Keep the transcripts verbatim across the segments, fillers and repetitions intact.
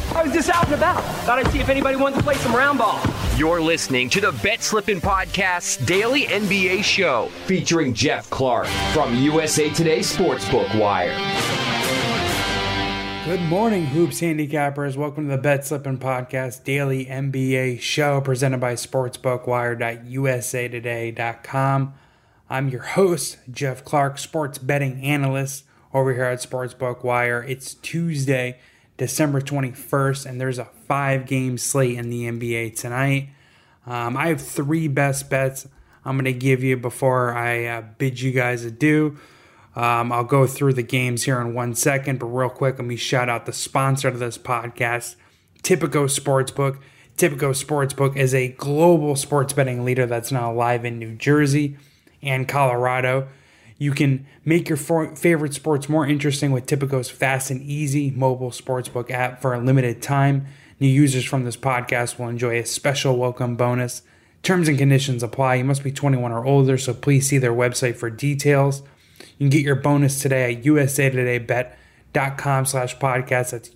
I was just out and about. Thought I'd see if anybody wanted to play some round ball. You're listening to the Bet Slippin' Podcast's daily N B A show, featuring Jeff Clark from U S A Today Sportsbook Wire. Good morning, Hoops handicappers. Welcome to the Bet Slippin' Podcast daily N B A show presented by sportsbook wire dot u s a today dot com. I'm your host, Jeff Clark, sports betting analyst over here at Sportsbook Wire. It's Tuesday, December twenty-first, and there's a five-game slate in the N B A tonight. Um, I have three best bets I'm going to give you before I uh, bid you guys adieu. Um, I'll go through the games here in one second, but real quick, let me shout out the sponsor of this podcast, Tipico Sportsbook. Tipico Sportsbook is a global sports betting leader that's now live in New Jersey and Colorado. You can make your for- favorite sports more interesting with Tipico's fast and easy mobile sportsbook app for a limited time. New users from this podcast will enjoy a special welcome bonus. Terms and conditions apply. You must be twenty-one or older, so please see their website for details. You can get your bonus today at usatodaybet.com slash podcast. That's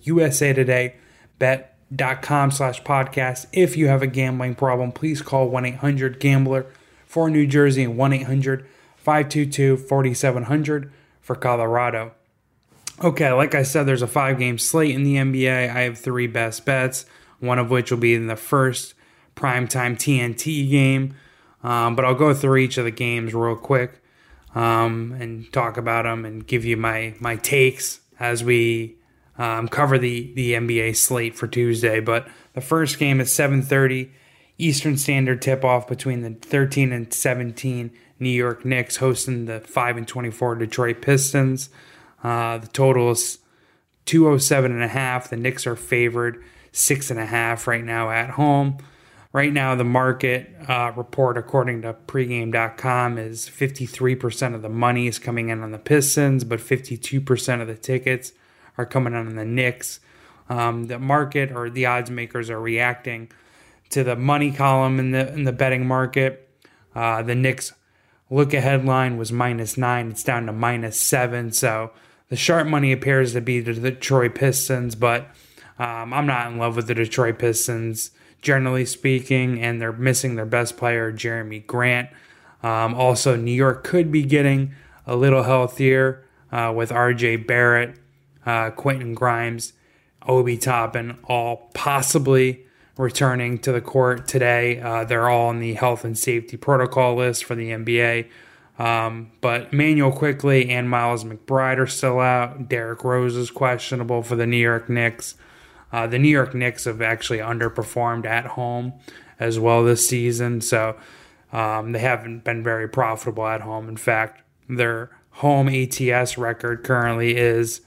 usatodaybet.com slash podcast. If you have a gambling problem, please call one eight hundred gambler for New Jersey and one eight hundred five two two four seven zero zero for Colorado. Okay, like I said, there's a five-game slate in the N B A. I have three best bets, one of which will be in the first primetime T N T game. Um, but I'll go through each of the games real quick um, and talk about them and give you my, my takes as we um, cover the, the N B A slate for Tuesday. But the first game is seven thirty Eastern Standard tip-off between the thirteen and seventeen New York Knicks hosting the five and twenty-four Detroit Pistons. Uh, the total is two oh seven and a half. The Knicks are favored six and a half right now at home. Right now, the market uh, report, according to pregame dot com, is fifty-three percent of the money is coming in on the Pistons, but fifty-two percent of the tickets are coming in on the Knicks. Um, the market or the odds makers are reacting to the money column in the in the betting market. Uh, the Knicks look-ahead line was minus nine. It's down to minus seven. So the sharp money appears to be the Detroit Pistons, but um, I'm not in love with the Detroit Pistons, generally speaking, and they're missing their best player, Jeremy Grant. Um, also, New York could be getting a little healthier uh, with R J Barrett, uh, Quentin Grimes, Obi Toppin, all possibly returning to the court today. Uh, they're all on the health and safety protocol list for the N B A. Um, but Emmanuel Quickley and Miles McBride are still out. Derrick Rose is questionable for the New York Knicks. Uh, the New York Knicks have actually underperformed at home as well this season, so um, they haven't been very profitable at home. In fact, their home A T S record currently is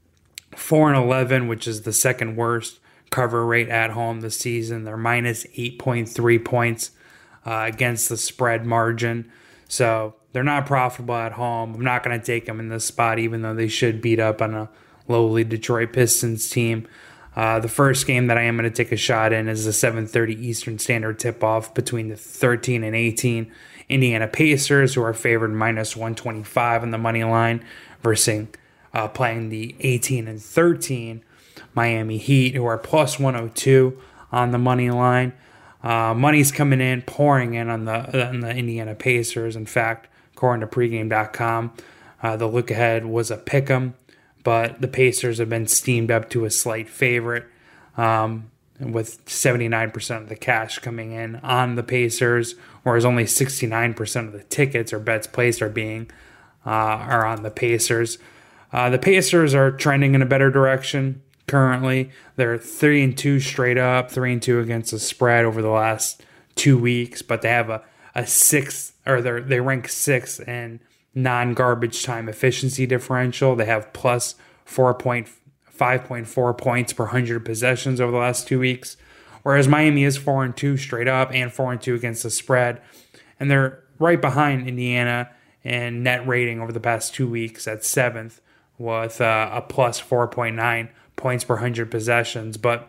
four and eleven, which is the second worst cover rate at home this season. They're minus eight point three points uh, against the spread margin. So they're not profitable at home. I'm not going to take them in this spot, even though they should beat up on a lowly Detroit Pistons team. Uh, the first game that I am going to take a shot in is the seven thirty Eastern Standard tip-off between the thirteen and eighteen Indiana Pacers, who are favored minus one twenty-five on the money line, versus uh, playing the eighteen and thirteen Miami Heat, who are plus one oh two on the money line. Uh, money's coming in, pouring in on the on the Indiana Pacers. In fact, according to pregame dot com, uh, the look-ahead was a pick'em, but the Pacers have been steamed up to a slight favorite, um, with seventy-nine percent of the cash coming in on the Pacers, whereas only sixty-nine percent of the tickets or bets placed are being uh, are on the Pacers. Uh, the Pacers are trending in a better direction. Currently, they're three and two straight up, three and two against the spread over the last two weeks. But they have a a sixth, or they they rank sixth in non-garbage time efficiency differential. They have plus four point five point four points per hundred possessions over the last two weeks, whereas Miami is four and two straight up and four and two against the spread, and they're right behind Indiana in net rating over the past two weeks at seventh with uh, a plus four point nine points per hundred possessions. But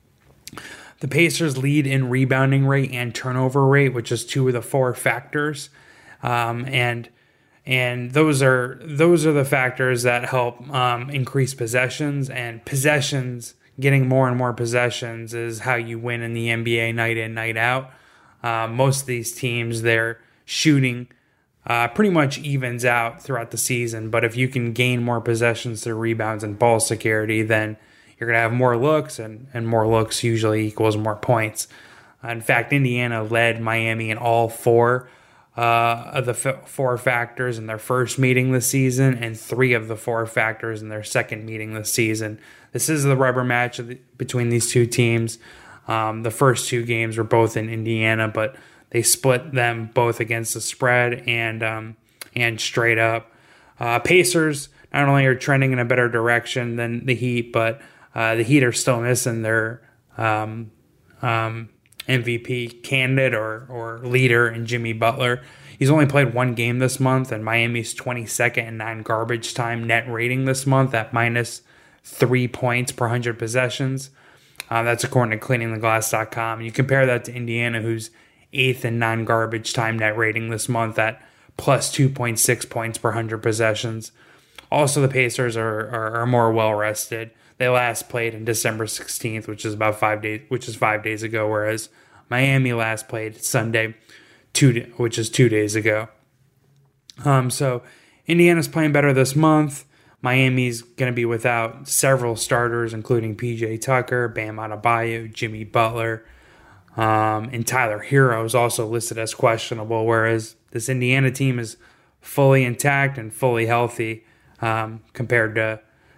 the Pacers lead in rebounding rate and turnover rate, which is two of the four factors, um, and and those are those are the factors that help um, increase possessions. And possessions getting more and more possessions is how you win in the N B A night in, night out. Uh, most of these teams, they're shooting uh, pretty much evens out throughout the season. But if you can gain more possessions through rebounds and ball security, then you're going to have more looks, and, and more looks usually equals more points. Uh, in fact, Indiana led Miami in all four uh, of the f- four factors in their first meeting this season, and three of the four factors in their second meeting this season. This is the rubber match of the, between these two teams. Um, the first two games were both in Indiana, but they split them both against the spread and um, and straight up. Uh, Pacers not only are trending in a better direction than the Heat, but uh, the Heat are still missing their um, um, M V P candidate or or leader in Jimmy Butler. He's only played one game this month, and Miami's twenty-second in non-garbage time net rating this month at minus three points per one hundred possessions. Uh, that's according to cleaning the glass dot com. You compare that to Indiana, who's eighth in non-garbage time net rating this month at plus two point six points per one hundred possessions. Also, the Pacers are, are, are more well-rested. They last played in December sixteenth, which is about five days, which is five days ago, whereas Miami last played Sunday, two, which is two days ago. Um, so Indiana's playing better this month. Miami's going to be without several starters, including P J Tucker, Bam Adebayo, Jimmy Butler, um, and Tyler Hero is also listed as questionable, whereas this Indiana team is fully intact and fully healthy um, compared to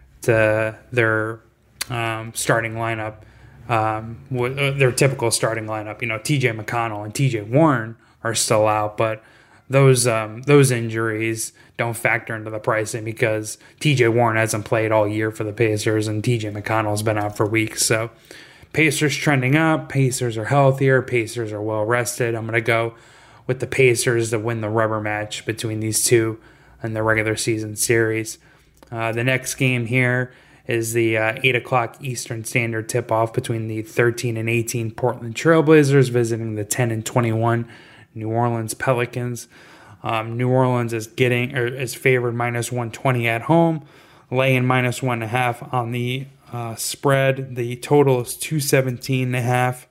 to their um, starting lineup, um, their typical starting lineup. You know, T J McConnell and T J Warren are still out, but those um, those injuries don't factor into the pricing because T J Warren hasn't played all year for the Pacers and T J McConnell's been out for weeks. So Pacers trending up. Pacers are healthier. Pacers are well rested. I'm going to go with the Pacers to win the rubber match between these two in the regular season series. Uh, the next game here is the uh, eight o'clock Eastern Standard tip-off between the thirteen and eighteen Portland Trailblazers visiting the ten and twenty-one New Orleans Pelicans. Um, New Orleans is getting or is favored minus one twenty at home, laying minus one and a half on the uh, spread. The total is two seventeen and a half.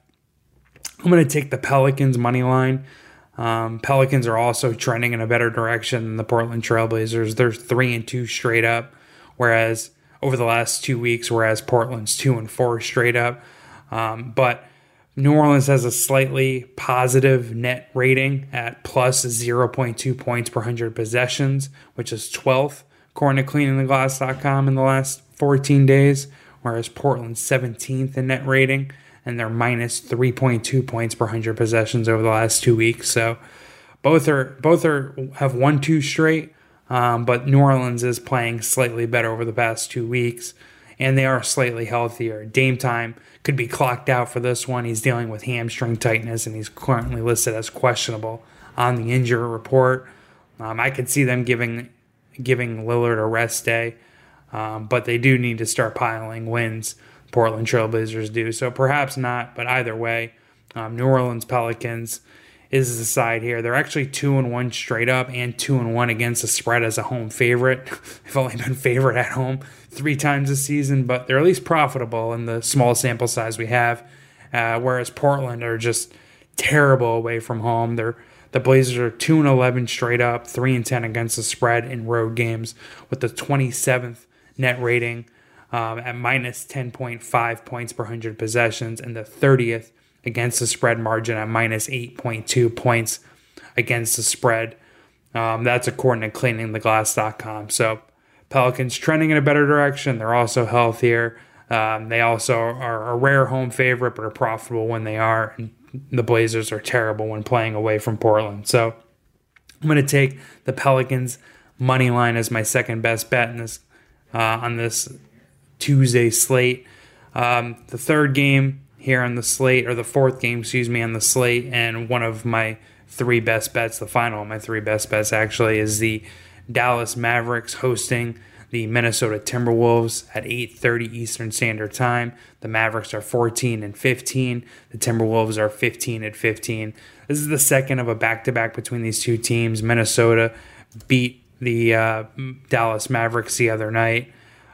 I'm going to take the Pelicans money line. Um, Pelicans are also trending in a better direction than the Portland Trailblazers. They're three and two straight up, whereas over the last two weeks, whereas Portland's two and four straight up. Um, but New Orleans has a slightly positive net rating at plus zero point two points per one hundred possessions, which is twelfth, according to cleaning the glass dot com in the last fourteen days, whereas Portland's seventeenth in net rating, and they're minus three point two points per one hundred possessions over the last two weeks. So both are both are have won two straight, um, but New Orleans is playing slightly better over the past two weeks, and they are slightly healthier. Dame Time could be clocked out for this one. He's dealing with hamstring tightness, and he's currently listed as questionable on the injury report. Um, I could see them giving giving Lillard a rest day, um, but they do need to start piling wins. Portland Trailblazers do, so perhaps not. But either way, um, New Orleans Pelicans is the side here. They're actually two and one straight up, and two and one against the spread as a home favorite. They've only been favored at home three times this season, but they're at least profitable in the small sample size we have. Uh, whereas Portland are just terrible away from home. They're the Blazers are two and eleven straight up, three and ten against the spread in road games, with the twenty-seventh net rating um, at minus ten point five points per one hundred possessions, and the thirtieth against the spread margin at minus eight point two points against the spread. Um, that's according to cleaning the glass dot com. So Pelicans trending in a better direction. They're also healthier. Um, they also are a rare home favorite, but are profitable when they are. And the Blazers are terrible when playing away from Portland. So I'm going to take the Pelicans money line as my second best bet in this uh, on this Tuesday slate. Um, the third game here on the slate, or the fourth game, excuse me, on the slate, and one of my three best bets, the final of my three best bets actually, is the Dallas Mavericks hosting the Minnesota Timberwolves at eight thirty Eastern Standard Time. The Mavericks are fourteen and fifteen. The Timberwolves are fifteen and fifteen. This is the second of a back-to-back between these two teams. Minnesota beat the uh, Dallas Mavericks the other night.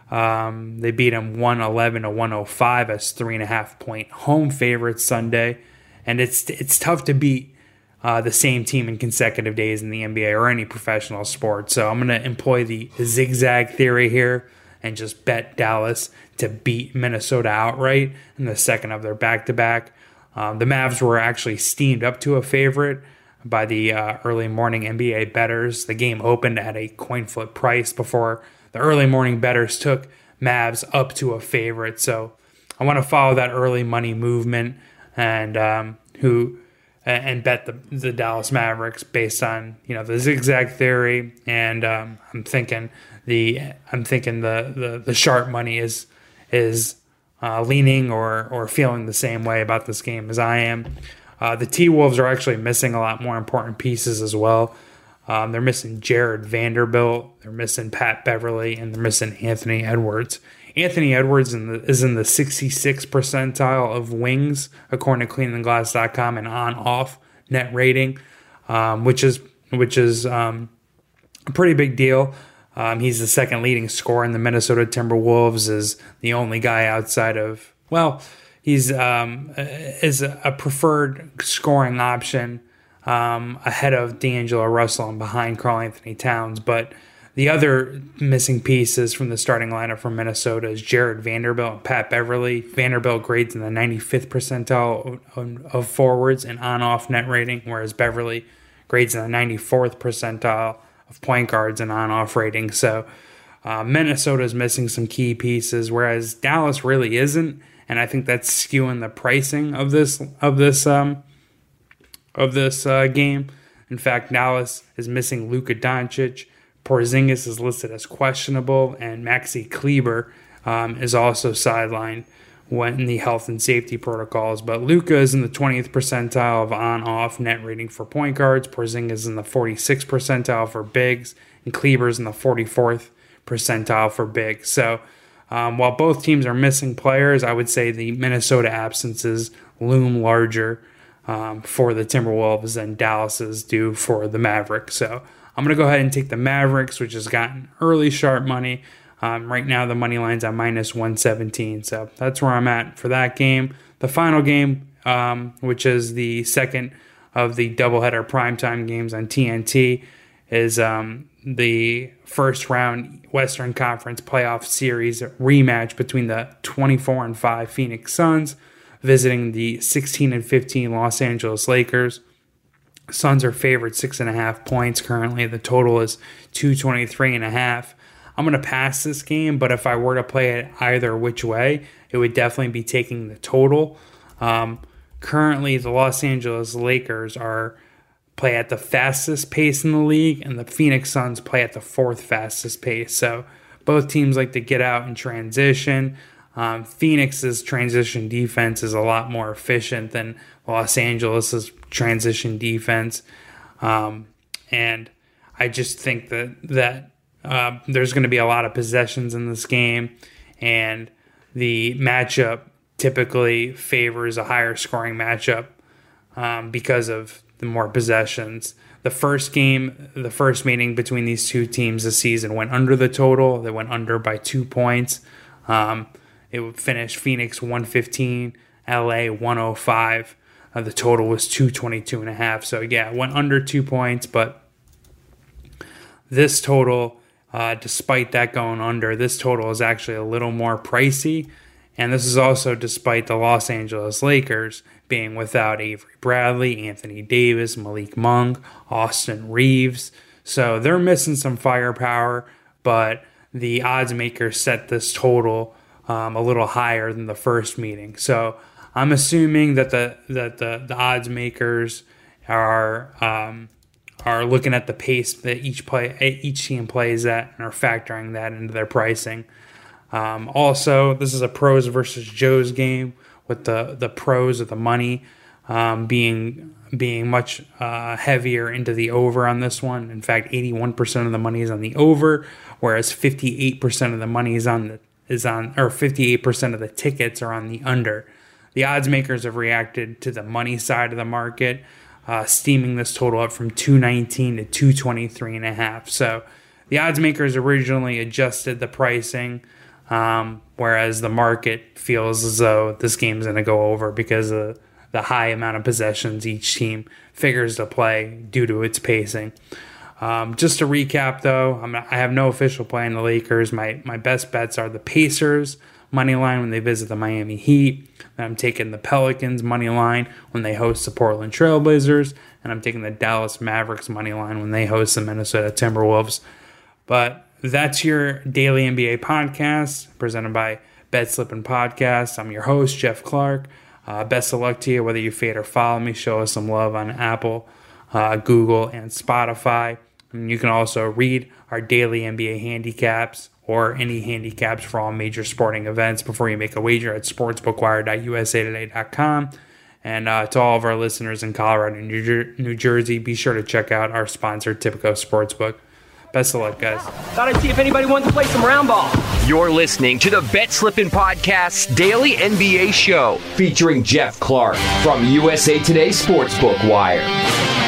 Um, they beat them one eleven to one oh five as three and a half point home favorites Sunday, and it's it's tough to beat uh, the same team in consecutive days in the N B A or any professional sport. So I'm going to employ the zigzag theory here and just bet Dallas to beat Minnesota outright in the second of their back-to-back. Um, the Mavs were actually steamed up to a favorite by the uh, early morning N B A bettors. The game opened at a coin flip price before the early morning bettors took Mavs up to a favorite. So I want to follow that early money movement and um, who and bet the the Dallas Mavericks based on, you know, the zigzag theory. And um, I'm thinking the I'm thinking the the, the sharp money is is uh, leaning or or feeling the same way about this game as I am. Uh, the T-Wolves are actually missing a lot more important pieces as well. Um, they're missing Jared Vanderbilt, they're missing Pat Beverly, and they're missing Anthony Edwards. Anthony Edwards in the, is in the sixty-sixth percentile of wings, according to clean the glass dot com, and on-off net rating, um, which is which is um, a pretty big deal. Um, he's the second leading scorer in the Minnesota Timberwolves, is the only guy outside of, well, he's um, is a preferred scoring option um, ahead of D'Angelo Russell and behind Karl-Anthony Towns. But the other missing pieces from the starting lineup from Minnesota is Jared Vanderbilt and Pat Beverly. Vanderbilt grades in the ninety-fifth percentile of, of forwards and on-off net rating, whereas Beverly grades in the ninety-fourth percentile of point guards and on-off rating. So uh, Minnesota is missing some key pieces, whereas Dallas really isn't. And I think that's skewing the pricing of this of this um, of this uh, game. In fact, Dallas is missing Luka Doncic. Porzingis is listed as questionable, and Maxi Kleber um, is also sidelined when in the health and safety protocols. But Luka is in the twentieth percentile of on-off net rating for point guards. Porzingis is in the forty-sixth percentile for bigs, and Kleber is in the forty-fourth percentile for bigs. So Um, while both teams are missing players, I would say the Minnesota absences loom larger um, for the Timberwolves than Dallas's do for the Mavericks. So I'm going to go ahead and take the Mavericks, which has gotten early sharp money. Um, right now, the money line's at minus one seventeen. So that's where I'm at for that game. The final game, um, which is the second of the doubleheader primetime games on T N T, is um, the first round Western Conference playoff series rematch between the twenty-four and five Phoenix Suns visiting the sixteen and fifteen Los Angeles Lakers. Suns are favored six and a half points currently. The total is two twenty-three and a half. I'm going to pass this game, but if I were to play it either which way, it would definitely be taking the total. Um, currently, the Los Angeles Lakers are play at the fastest pace in the league, and the Phoenix Suns play at the fourth fastest pace. So both teams like to get out and transition. Um, Phoenix's transition defense is a lot more efficient than Los Angeles's transition defense, um, and I just think that that uh, there's going to be a lot of possessions in this game, and the matchup typically favors a higher scoring matchup um, because of the more possessions. The first game, the first meeting between these two teams this season went under the total. They went under by two points. Um, it would finish Phoenix one fifteen, L A one oh five. Uh, the total was two twenty-two and a half. So yeah, it went under two points, but this total, uh, despite that going under, this total is actually a little more pricey. And this is also despite the Los Angeles Lakers being without Avery Bradley, Anthony Davis, Malik Monk, Austin Reeves. So they're missing some firepower, but the odds makers set this total um, a little higher than the first meeting. So I'm assuming that the that the, the odds makers are um, are looking at the pace that each play each team plays at and are factoring that into their pricing. Um, also, this is a pros versus Joes game, with the, the pros of the money um, being being much uh, heavier into the over on this one. In fact, eighty-one percent of the money is on the over, whereas fifty-eight percent of the money is on the is on or fifty-eight percent of the tickets are on the under. The odds makers have reacted to the money side of the market, uh, steaming this total up from two nineteen to two twenty-three and a half. So the odds makers originally adjusted the pricing Um, whereas the market feels as though this game's going to go over because of the high amount of possessions each team figures to play due to its pacing. Um, just to recap, though, I'm not, I have no official play on the Lakers. My my best bets are the Pacers money line when they visit the Miami Heat. And I'm taking the Pelicans money line when they host the Portland Trailblazers, and I'm taking the Dallas Mavericks money line when they host the Minnesota Timberwolves. But that's your daily N B A podcast presented by Bet Slippin' Podcast. I'm your host, Jeff Clark. Uh, best of luck to you, whether you fade or follow me. Show us some love on Apple, uh, Google, and Spotify. And you can also read our daily N B A handicaps or any handicaps for all major sporting events before you make a wager at sportsbookwire dot u s a today dot com. And uh, to all of our listeners in Colorado and New, Jer- New Jersey, be sure to check out our sponsor, Tipico Sportsbook. Best of luck, guys. Thought I'd see if anybody wanted to play some round ball. You're listening to the Bet Slippin' Podcast's daily N B A show featuring Jeff Clark from U S A Today Sportsbook Wire.